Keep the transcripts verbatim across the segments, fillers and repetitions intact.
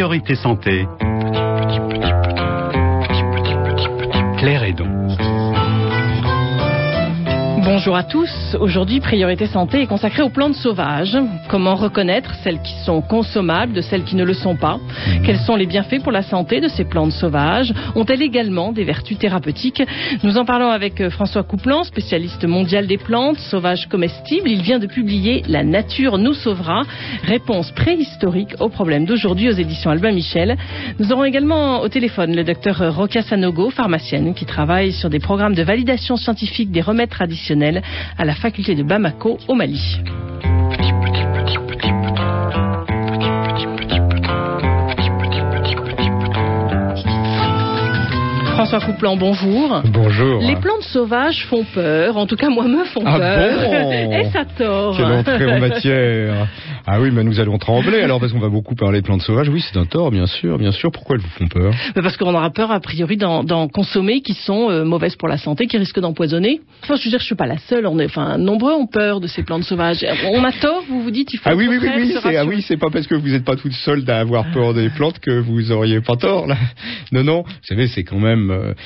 Priorité Santé. Claire Hédon. Bonjour à tous. Aujourd'hui, Priorité Santé est consacrée aux plantes sauvages. Comment reconnaître celles qui sont consommables de celles qui ne le sont pas? Quels sont les bienfaits pour la santé de ces plantes sauvages? Ont-elles également des vertus thérapeutiques? Nous en parlons avec François Couplan, spécialiste mondial des plantes sauvages comestibles. Il vient de publier « La nature nous sauvera », réponse préhistorique aux problèmes d'aujourd'hui aux éditions Albin Michel. Nous aurons également au téléphone le docteur Rokia Sanogo, pharmacienne, qui travaille sur des programmes de validation scientifique des remèdes traditionnels à la faculté de Bamako au Mali. François Couplan, bonjour. Bonjour. Les plantes sauvages font peur, en tout cas moi me font ah peur. Bon Est-ce à tort? Quelle entrée en matière. Ah oui, mais nous allons trembler alors parce qu'on va beaucoup parler de plantes sauvages. Oui, c'est un tort, bien sûr, bien sûr. Pourquoi elles vous font peur? Parce qu'on aura peur a priori d'en, d'en consommer qui sont euh, mauvaises pour la santé, qui risquent d'empoisonner. Enfin, je veux dire, je suis pas la seule. On est, enfin, nombreux ont peur de ces plantes sauvages. On a tort, vous vous dites, il faut. Ah oui, oui, oui, oui. Se c'est, ah oui, c'est pas parce que vous n'êtes pas toute seule à avoir peur des plantes que vous auriez pas tort là. Non, non. Vous savez, c'est quand même euh,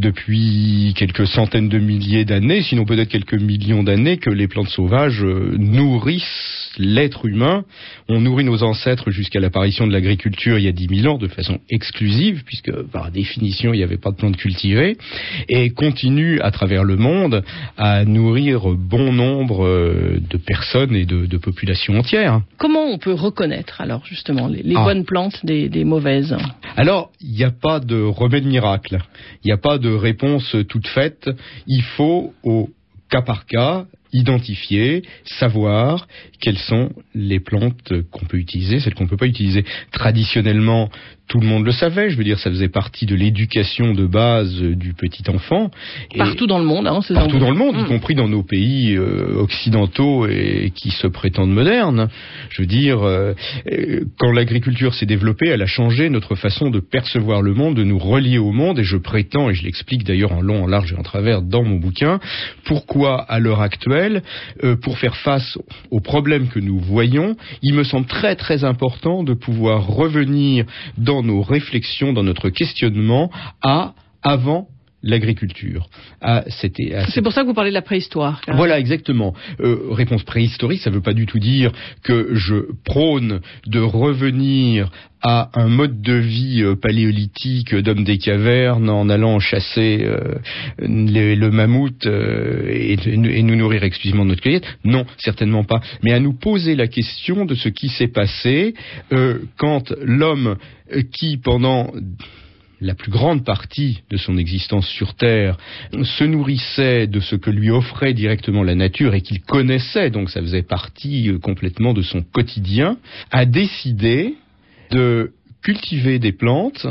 depuis quelques centaines de milliers d'années, sinon peut-être quelques millions d'années, que les plantes sauvages euh, nourrissent l'être humain. On nourrit nos ancêtres jusqu'à l'apparition de l'agriculture il y a dix mille ans de façon exclusive, puisque par définition il n'y avait pas de plantes cultivées, et continue à travers le monde à nourrir bon nombre de personnes et de, de populations entières. Comment on peut reconnaître alors justement les, les ah. bonnes plantes des, des mauvaises? Alors, il n'y a pas de remède miracle, il n'y a pas de réponse toute faite, il faut au cas par cas identifier, savoir quelles sont les plantes qu'on peut utiliser, celles qu'on ne peut pas utiliser. Traditionnellement, tout le monde le savait, je veux dire, ça faisait partie de l'éducation de base du petit enfant. Partout et dans le monde, hein, c'est Partout dans le monde, mmh. y compris dans nos pays euh, occidentaux et qui se prétendent modernes. Je veux dire, euh, quand l'agriculture s'est développée, elle a changé notre façon de percevoir le monde, de nous relier au monde, et je prétends, et je l'explique d'ailleurs en long, en large et en travers dans mon bouquin, pourquoi à l'heure actuelle, euh, pour faire face aux problèmes que nous voyons, il me semble très très important de pouvoir revenir dans nos réflexions, dans notre questionnement à avant l'agriculture. À cette, à C'est pour ça que vous parlez de la préhistoire. Car... Voilà, exactement. Euh, réponse préhistorique, ça ne veut pas du tout dire que je prône de revenir à un mode de vie euh, paléolithique d'homme des cavernes en allant chasser euh, les, le mammouth euh, et, et nous nourrir exclusivement de notre cueillette. Non, certainement pas. Mais à nous poser la question de ce qui s'est passé euh, quand l'homme euh, qui, pendant la plus grande partie de son existence sur Terre, se nourrissait de ce que lui offrait directement la nature et qu'il connaissait, donc ça faisait partie euh, complètement de son quotidien, a décidé de cultiver des plantes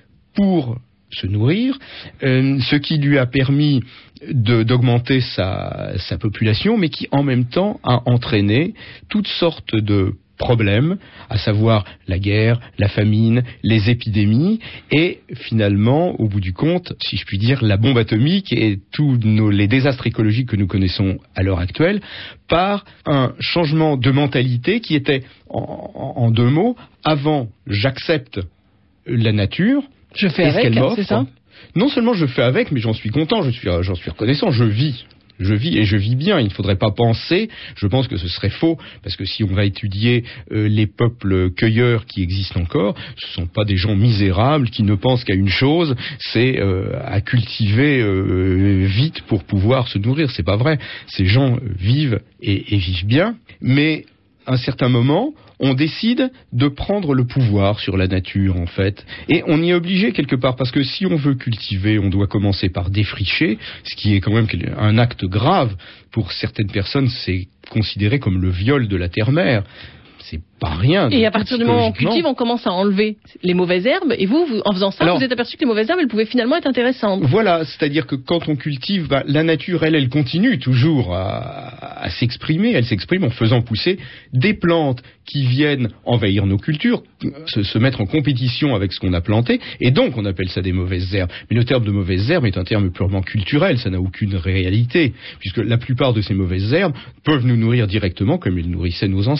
pour se nourrir, euh, ce qui lui a permis de, d'augmenter sa, sa population, mais qui en même temps a entraîné toutes sortes de problèmes, à savoir la guerre, la famine, les épidémies, et finalement, au bout du compte, si je puis dire, la bombe atomique et tous nos, les désastres écologiques que nous connaissons à l'heure actuelle, par un changement de mentalité qui était, en, en deux mots, avant, j'accepte la nature, je fais avec, c'est ça? Non seulement je fais avec, mais j'en suis content, je suis, j'en suis reconnaissant, je vis. Je vis et je vis bien. Il ne faudrait pas penser, je pense que ce serait faux, parce que si on va étudier euh, les peuples cueilleurs qui existent encore, ce ne sont pas des gens misérables qui ne pensent qu'à une chose, c'est euh, à cultiver euh, vite pour pouvoir se nourrir. C'est pas vrai. Ces gens vivent et, et vivent bien, mais à un certain moment, on décide de prendre le pouvoir sur la nature, en fait. Et on y est obligé quelque part, parce que si on veut cultiver, on doit commencer par défricher, ce qui est quand même un acte grave. Pour certaines personnes, c'est considéré comme le viol de la terre-mère. C'est pas rien. Et à partir du moment où on cultive, on commence à enlever les mauvaises herbes. Et vous, vous en faisant ça, Alors, vous êtes aperçu que les mauvaises herbes, elles pouvaient finalement être intéressantes. Voilà, c'est-à-dire que quand on cultive, bah, la nature, elle, elle continue toujours à, à s'exprimer. Elle s'exprime en faisant pousser des plantes qui viennent envahir nos cultures, se, se mettre en compétition avec ce qu'on a planté. Et donc, on appelle ça des mauvaises herbes. Mais le terme de mauvaises herbes est un terme purement culturel. Ça n'a aucune réalité, puisque la plupart de ces mauvaises herbes peuvent nous nourrir directement comme ils nourrissaient nos ancêtres. Vous voyez ?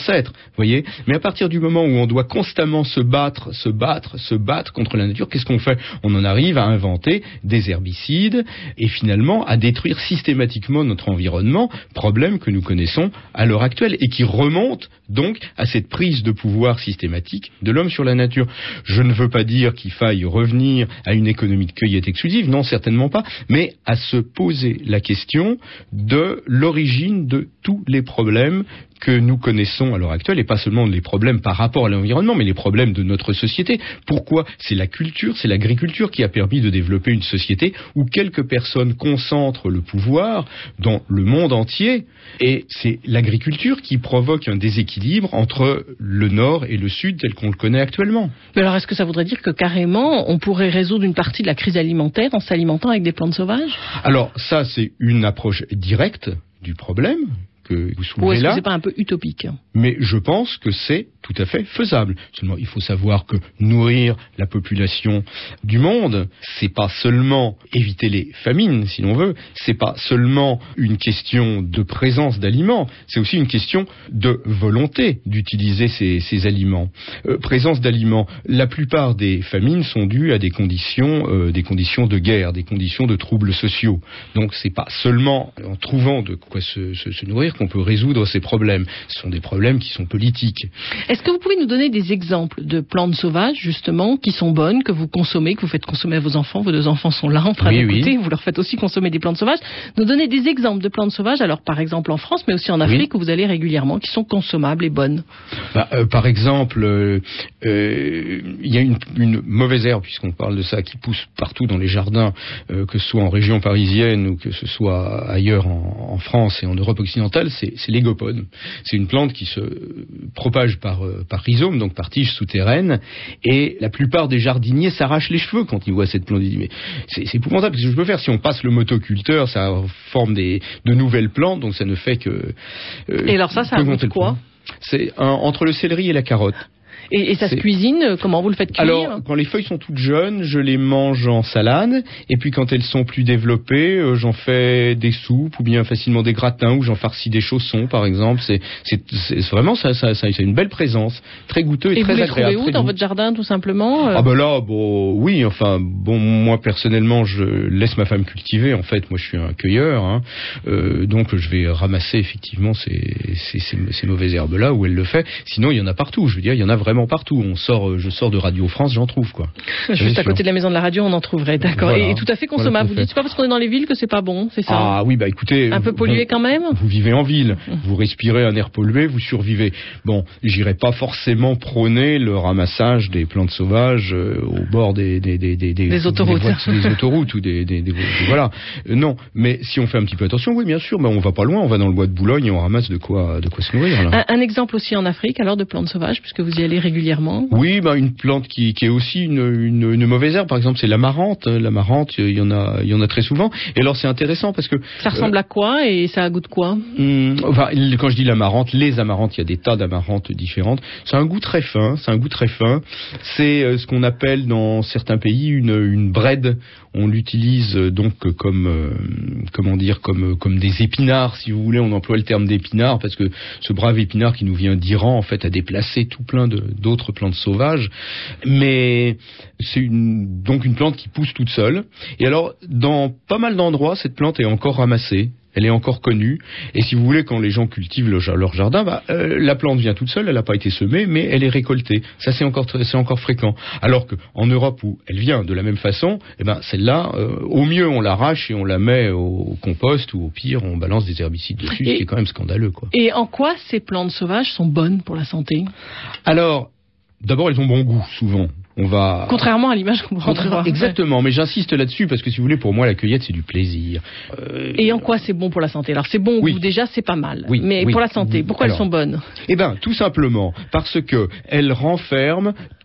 voyez. Mais à partir du moment où on doit constamment se battre, se battre, se battre contre la nature, qu'est-ce qu'on fait? On en arrive à inventer des herbicides et finalement à détruire systématiquement notre environnement, problème que nous connaissons à l'heure actuelle et qui remonte donc à cette prise de pouvoir systématique de l'homme sur la nature. Je ne veux pas dire qu'il faille revenir à une économie de cueillette exclusive, non, certainement pas, mais à se poser la question de l'origine de tous les problèmes que nous connaissons à l'heure actuelle, et pas seulement les problèmes par rapport à l'environnement, mais les problèmes de notre société. Pourquoi? C'est la culture, c'est l'agriculture qui a permis de développer une société où quelques personnes concentrent le pouvoir dans le monde entier, et c'est l'agriculture qui provoque un déséquilibre entre le nord et le sud tel qu'on le connaît actuellement. Mais alors, est-ce que ça voudrait dire que carrément, on pourrait résoudre une partie de la crise alimentaire en s'alimentant avec des plantes sauvages? Alors, ça, c'est une approche directe du problème que vous soulevez là. Ou est-ce que c'est pas un peu utopique? Mais je pense que c'est tout à fait faisable. Seulement, il faut savoir que nourrir la population du monde, c'est pas seulement éviter les famines, si l'on veut, c'est pas seulement une question de présence d'aliments, c'est aussi une question de volonté d'utiliser ces, ces aliments. Euh, présence d'aliments, la plupart des famines sont dues à des conditions, euh, des conditions de guerre, des conditions de troubles sociaux. Donc, c'est pas seulement en trouvant de quoi se, se, se nourrir qu'on peut résoudre ces problèmes. Ce sont des problèmes qui sont politiques. Est-ce que vous pouvez nous donner des exemples de plantes sauvages, justement, qui sont bonnes, que vous consommez, que vous faites consommer à vos enfants? Vos deux enfants sont là en train oui, d'écouter, oui. Vous leur faites aussi consommer des plantes sauvages. Nous donner des exemples de plantes sauvages, alors par exemple en France, mais aussi en Afrique, oui. où vous allez régulièrement, qui sont consommables et bonnes. Bah, euh, par exemple, euh, euh, il y a une, une mauvaise herbe, puisqu'on parle de ça, qui pousse partout dans les jardins, euh, que ce soit en région parisienne ou que ce soit ailleurs en, en France et en Europe occidentale, c'est, c'est l'égopode. C'est une plante qui se propage par, euh, par rhizome, donc par tige souterraine, et la plupart des jardiniers s'arrachent les cheveux quand ils voient cette plante. Ils disent, mais c'est, c'est épouvantable, qu'est-ce que je peux faire? Si on passe le motoculteur, ça forme des, de nouvelles plantes, donc ça ne fait que... Euh, et alors ça, ça a goût quoi? C'est un, entre le céleri et la carotte. Et, et ça c'est... se cuisine? Comment vous le faites cuire? Alors, quand les feuilles sont toutes jeunes, je les mange en salade. Et puis, quand elles sont plus développées, euh, j'en fais des soupes ou bien facilement des gratins ou j'en farcis des chaussons, par exemple. C'est, c'est, c'est vraiment ça, ça, ça, c'est une belle présence, très goûteux et, et très agréable. Et vous les trouvez où? Dans votre jardin, tout simplement? Ah ben là, bon, oui. Enfin, bon, moi personnellement, je laisse ma femme cultiver. En fait, moi, je suis un cueilleur, hein. euh, donc je vais ramasser effectivement ces, ces, ces, ces mauvaises herbes-là où elle le fait. Sinon, il y en a partout. Je veux dire, il y en a vraiment partout. On sort, je sors de Radio France, j'en trouve quoi. Juste à côté de la maison de la radio, on en trouverait, d'accord. Voilà. Et, et tout à fait consommable. Voilà, vous dites, c'est pas parce qu'on est dans les villes que c'est pas bon, c'est ça? Ah oui, bah écoutez, un peu pollué bon, quand même. Vous vivez en ville, vous respirez un air pollué, vous survivez. Bon, j'irai pas forcément prôner le ramassage des plantes sauvages euh, au bord des des des des, des, des autoroutes, des, voies, des autoroutes ou des, des, des, des voilà. Euh, non, mais si on fait un petit peu attention, oui, bien sûr, bah on va pas loin, on va dans le bois de Boulogne et on ramasse de quoi de quoi se nourrir. Là. Un, un exemple aussi en Afrique, alors de plantes sauvages, puisque vous y allez régulièrement. Oui, bah une plante qui, qui est aussi une, une, une mauvaise herbe, par exemple, c'est l'amarante. L'amarante, il y en a, il y en a très souvent. Et alors c'est intéressant parce que ça ressemble euh, à quoi et ça a goût de quoi? hum, enfin, quand je dis l'amarante, les amarantes, il y a des tas d'amarantes différentes. C'est un goût très fin. C'est un goût très fin. C'est euh, ce qu'on appelle dans certains pays une, une brède. On l'utilise donc comme euh, comment dire comme comme des épinards, si vous voulez. On emploie le terme d'épinard parce que ce brave épinard qui nous vient d'Iran, en fait, a déplacé tout plein de, d'autres plantes sauvages. Mais c'est une, donc une plante qui pousse toute seule. Et alors, dans pas mal d'endroits, cette plante est encore ramassée. Elle est encore connue. Et si vous voulez, quand les gens cultivent le, leur jardin, bah, euh, la plante vient toute seule, elle n'a pas été semée, mais elle est récoltée. Ça, c'est encore, c'est encore fréquent. Alors qu'en Europe, où elle vient de la même façon, eh ben, celle-là, euh, au mieux, on l'arrache et on la met au compost, ou au pire, on balance des herbicides dessus, et, ce qui est quand même scandaleux, quoi. Et en quoi ces plantes sauvages sont bonnes pour la santé? Alors, d'abord, elles ont bon goût, souvent. On va... Contrairement à l'image qu'on pourrait avoir. Exactement, mais j'insiste là-dessus parce que si vous voulez, pour moi, la cueillette, c'est du plaisir. Euh... Et en quoi c'est bon pour la santé? Alors c'est bon au oui. goût déjà, c'est pas mal. Oui, mais oui, pour la santé, pourquoi alors, elles sont bonnes? Eh bien, tout simplement parce que elles renferment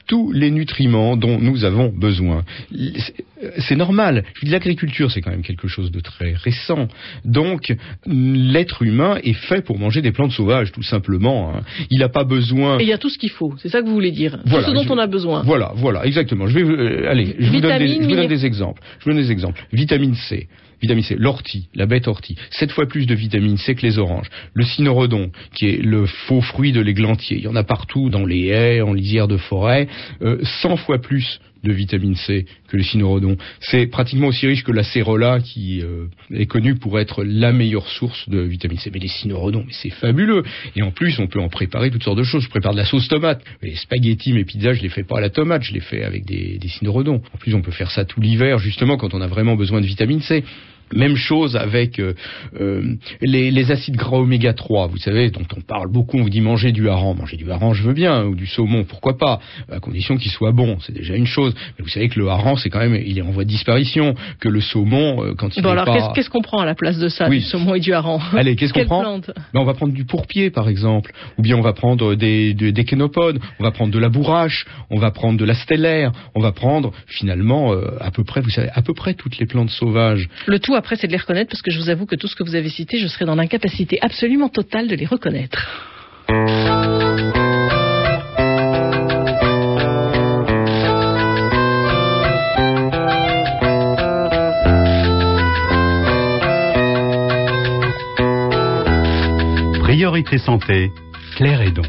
tous les nutriments dont nous avons besoin. C'est normal. Je dis, l'agriculture, c'est quand même quelque chose de très récent. Donc, l'être humain est fait pour manger des plantes sauvages, tout simplement. Hein. Il n'a pas besoin... Et il y a tout ce qu'il faut, c'est ça que vous voulez dire. Voilà, tout ce dont je... on a besoin. Voilà, voilà, exactement. Je vais, euh, allez, je vous, donne des, je vous donne des exemples. Je vous donne des exemples. Vitamine C. Vitamine C, l'ortie, la bête ortie, sept fois plus de vitamine C que les oranges. Le cynorhodon, qui est le faux fruit de l'églantier, il y en a partout dans les haies, en lisière de forêt, euh, cent fois plus de vitamine C que le cynorhodon. C'est pratiquement aussi riche que la cérola, qui euh, est connue pour être la meilleure source de vitamine C. Mais les cynorhodons, mais c'est fabuleux. Et en plus, on peut en préparer toutes sortes de choses. Je prépare de la sauce tomate. Les spaghettis, mes pizzas, je les fais pas à la tomate, je les fais avec des, des cynorhodons. En plus, on peut faire ça tout l'hiver, justement, quand on a vraiment besoin de vitamine C. Même chose avec euh, euh, les, les acides gras oméga trois, vous savez, dont on parle beaucoup. On vous dit manger du hareng. Manger du hareng, je veux bien, ou du saumon, pourquoi pas, à condition qu'il soit bon, c'est déjà une chose. Mais vous savez que le hareng, c'est quand même, il est en voie de disparition, que le saumon, euh, quand il bon, est alors, pas... qu'est-ce, qu'est-ce qu'on prend à la place de ça, oui. du saumon et du hareng? Allez, qu'est-ce qu'on Quelle prend plante? Ben, on va prendre du pourpier, par exemple, ou bien on va prendre des, des, des kénopodes, on va prendre de la bourrache, on va prendre de la stellaire, on va prendre, finalement, euh, à peu près, vous savez, à peu près toutes les plantes sauvages. Le tout, après, c'est de les reconnaître, parce que je vous avoue que tout ce que vous avez cité, je serais dans l'incapacité absolument totale de les reconnaître. Priorité santé, Claire Hédon.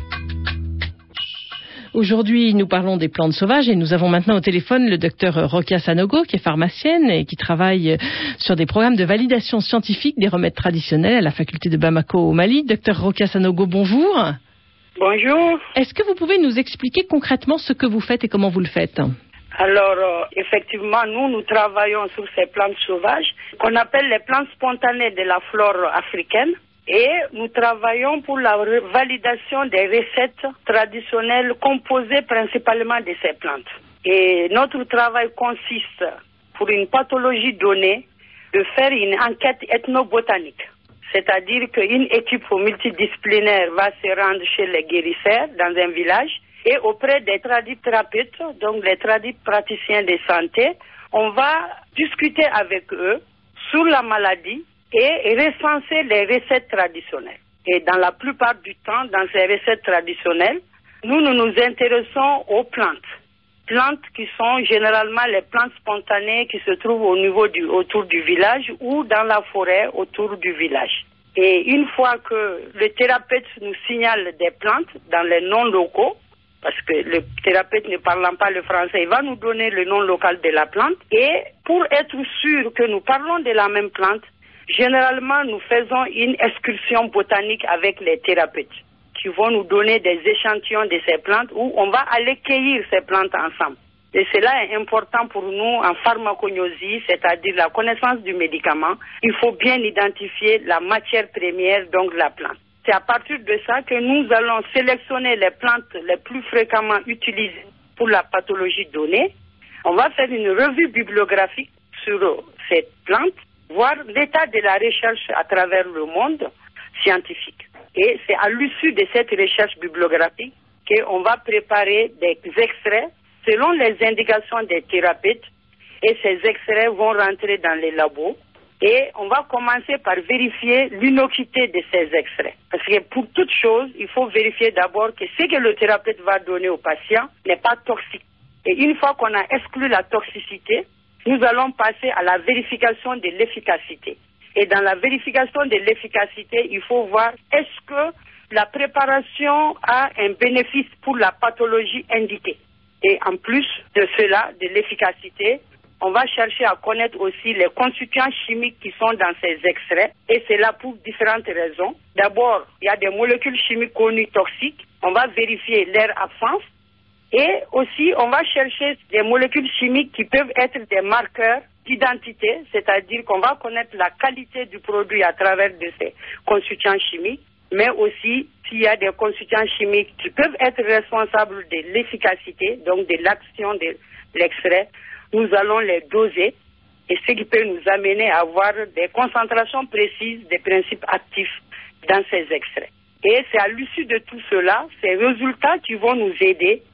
Aujourd'hui, nous parlons des plantes sauvages et nous avons maintenant au téléphone le docteur Rokia Sanogo, qui est pharmacienne et qui travaille sur des programmes de validation scientifique des remèdes traditionnels à la faculté de Bamako au Mali. Docteur Rokia Sanogo, bonjour. Bonjour. Est-ce que vous pouvez nous expliquer concrètement ce que vous faites et comment vous le faites? Alors, euh, effectivement, nous, nous travaillons sur ces plantes sauvages qu'on appelle les plantes spontanées de la flore africaine. Et nous travaillons pour la validation des recettes traditionnelles composées principalement de ces plantes. Et notre travail consiste, pour une pathologie donnée, de faire une enquête ethnobotanique. C'est-à-dire qu'une équipe multidisciplinaire va se rendre chez les guérisseurs dans un village et auprès des tradithérapeutes, donc les tradis praticiens de santé, on va discuter avec eux sur la maladie et recenser les recettes traditionnelles. Et dans la plupart du temps, dans ces recettes traditionnelles, nous, nous nous intéressons aux plantes. Plantes qui sont généralement les plantes spontanées qui se trouvent au niveau du, autour du village ou dans la forêt autour du village. Et une fois que le thérapeute nous signale des plantes dans les noms locaux, parce que le thérapeute ne parlant pas le français, il va nous donner le nom local de la plante. Et pour être sûr que nous parlons de la même plante, généralement, nous faisons une excursion botanique avec les thérapeutes qui vont nous donner des échantillons de ces plantes où on va aller cueillir ces plantes ensemble. Et cela est important pour nous en pharmacognosie, c'est-à-dire la connaissance du médicament. Il faut bien identifier la matière première, donc la plante. C'est à partir de ça que nous allons sélectionner les plantes les plus fréquemment utilisées pour la pathologie donnée. On va faire une revue bibliographique sur ces plantes, voir l'état de la recherche à travers le monde scientifique. Et c'est à l'issue de cette recherche bibliographique qu'on va préparer des extraits selon les indications des thérapeutes. Et ces extraits vont rentrer dans les labos. Et on va commencer par vérifier l'innocuité de ces extraits. Parce que pour toute chose, il faut vérifier d'abord que ce que le thérapeute va donner au patient n'est pas toxique. Et une fois qu'on a exclu la toxicité, nous allons passer à la vérification de l'efficacité. Et dans la vérification de l'efficacité, il faut voir est-ce que la préparation a un bénéfice pour la pathologie indiquée. Et en plus de cela, de l'efficacité, on va chercher à connaître aussi les constituants chimiques qui sont dans ces extraits. Et c'est là pour différentes raisons. D'abord, il y a des molécules chimiques connues toxiques. On va vérifier leur absence. Et aussi, on va chercher des molécules chimiques qui peuvent être des marqueurs d'identité, c'est-à-dire qu'on va connaître la qualité du produit à travers de ces constituants chimiques, mais aussi s'il y a des constituants chimiques qui peuvent être responsables de l'efficacité, donc de l'action de l'extrait, nous allons les doser, et ce qui peut nous amener à avoir des concentrations précises des principes actifs dans ces extraits. Et c'est à l'issue de tout cela, ces résultats qui vont nous aider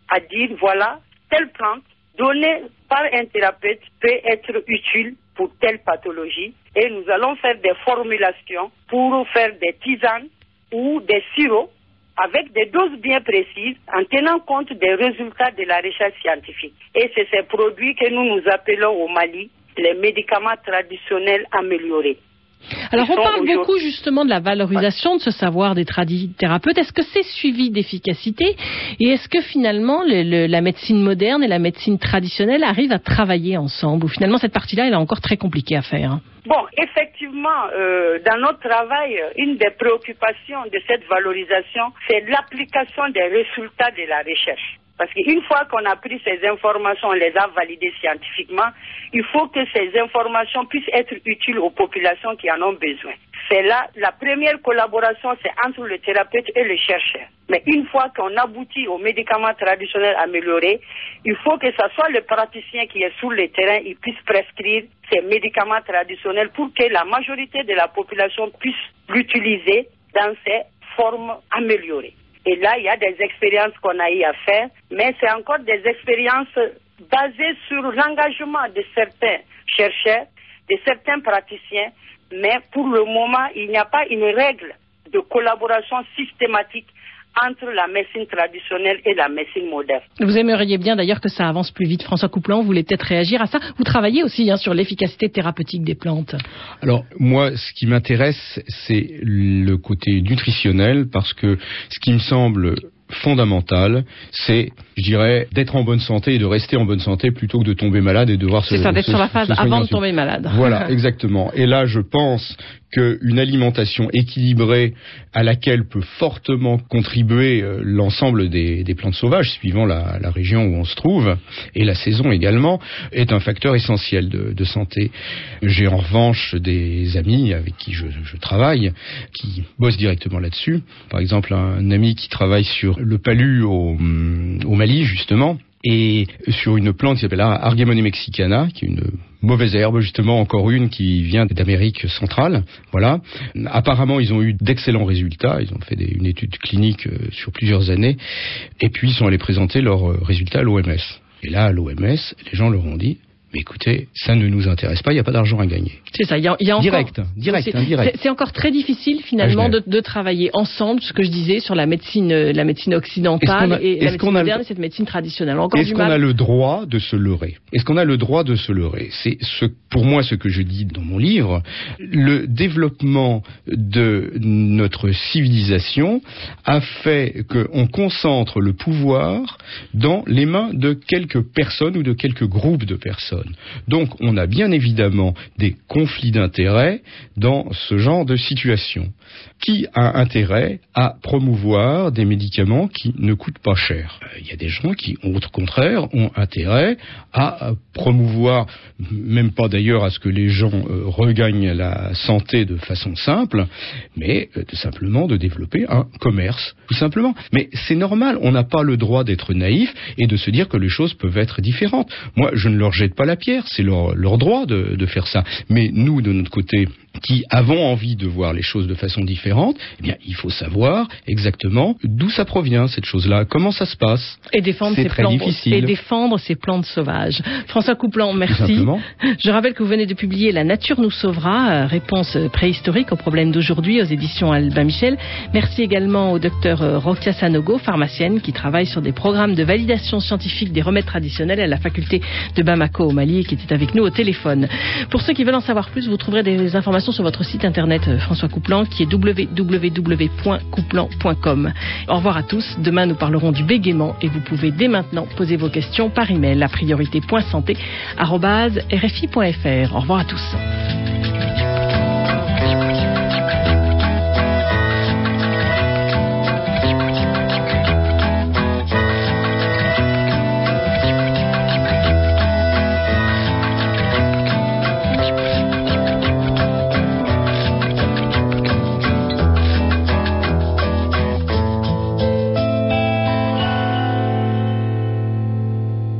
à dire, voilà, telle plante donnée par un thérapeute peut être utile pour telle pathologie. Et nous allons faire des formulations pour faire des tisanes ou des sirops avec des doses bien précises en tenant compte des résultats de la recherche scientifique. Et c'est ces produits que nous nous appelons au Mali les médicaments traditionnels améliorés. Alors on parle beaucoup justement de la valorisation de ce savoir des tradithérapeutes. Est-ce que c'est suivi d'efficacité et est-ce que finalement le, le, la médecine moderne et la médecine traditionnelle arrivent à travailler ensemble ou finalement cette partie-là elle est encore très compliquée à faire? Bon, effectivement, euh, dans notre travail, une des préoccupations de cette valorisation, c'est l'application des résultats de la recherche. Parce qu'une fois qu'on a pris ces informations, on les a validées scientifiquement, il faut que ces informations puissent être utiles aux populations qui en ont besoin. C'est là, la première collaboration, c'est entre le thérapeute et le chercheur. Mais une fois qu'on aboutit aux médicaments traditionnels améliorés, il faut que ce soit le praticien qui est sur le terrain, il puisse prescrire ces médicaments traditionnels pour que la majorité de la population puisse l'utiliser dans ces formes améliorées. Et là, il y a des expériences qu'on a eu à faire, mais c'est encore des expériences basées sur l'engagement de certains chercheurs, de certains praticiens, mais pour le moment, il n'y a pas une règle de collaboration systématique entre la médecine traditionnelle et la médecine moderne. Vous aimeriez bien d'ailleurs que ça avance plus vite. François Couplan, vous voulez peut-être réagir à ça. Vous travaillez aussi hein, sur l'efficacité thérapeutique des plantes. Alors moi, ce qui m'intéresse, c'est le côté nutritionnel, parce que ce qui me semble fondamental, c'est, je dirais, d'être en bonne santé et de rester en bonne santé plutôt que de tomber malade et de devoir se... C'est ça, d'être se, sur la phase avant de tomber malade. Voilà, exactement. Et là, je pense qu'une alimentation équilibrée à laquelle peut fortement contribuer euh, l'ensemble des, des plantes sauvages, suivant la, la région où on se trouve, et la saison également, est un facteur essentiel de, de santé. J'ai en revanche des amis avec qui je, je travaille, qui bossent directement là-dessus. Par exemple, un ami qui travaille sur le palu au, au Mali, justement, et sur une plante qui s'appelle Argemone mexicana, qui est une mauvaise herbe, justement, encore une qui vient d'Amérique centrale. Voilà. Apparemment, ils ont eu d'excellents résultats. Ils ont fait des, une étude clinique euh, sur plusieurs années. Et puis, ils sont allés présenter leurs euh, résultats à l'O M S. Et là, à l'O M S, les gens leur ont dit, mais écoutez, ça ne nous intéresse pas, il n'y a pas d'argent à gagner. C'est ça, il y a, il y a encore... Direct, direct, c'est, hein, direct. C'est, c'est encore très difficile, finalement, de, de travailler ensemble, ce que je disais, sur la médecine, la médecine occidentale a, et la médecine moderne et cette médecine traditionnelle. Encore est-ce du qu'on mal... a le droit de se leurrer? Est-ce qu'on a le droit de se leurrer? C'est ce, pour moi ce que je dis dans mon livre. Le développement de notre civilisation a fait qu'on concentre le pouvoir dans les mains de quelques personnes ou de quelques groupes de personnes. Donc on a bien évidemment des conflits d'intérêts dans ce genre de situation. Qui a intérêt à promouvoir des médicaments qui ne coûtent pas cher? Il y a des gens qui, au contraire, ont intérêt à promouvoir, même pas d'ailleurs à ce que les gens euh, regagnent la santé de façon simple, mais euh, de simplement de développer un commerce, tout simplement. Mais c'est normal, on n'a pas le droit d'être naïf et de se dire que les choses peuvent être différentes. Moi, je ne leur jette pas la pierre, c'est leur, leur droit de, de faire ça. Mais nous, de notre côté, qui avons envie de voir les choses de façon différente, eh bien, il faut savoir exactement d'où ça provient, cette chose-là, comment ça se passe. Et défendre, c'est ces, très plantes, difficile. et défendre ces plantes sauvages. François Couplan, merci. Je rappelle que vous venez de publier La nature nous sauvera, réponse préhistorique aux problèmes d'aujourd'hui aux éditions Albin Michel. Merci également au docteur Rokia Sanogo, pharmacienne, qui travaille sur des programmes de validation scientifique des remèdes traditionnels à la faculté de Bamako au Mali et qui était avec nous au téléphone. Pour ceux qui veulent en savoir plus, vous trouverez des informations sur votre site internet François Couplan qui est w w w point couplan point com. Au revoir à tous. Demain, nous parlerons du bégaiement et vous pouvez dès maintenant poser vos questions par email à priorité point santé arobase r f i point f r. Au revoir à tous.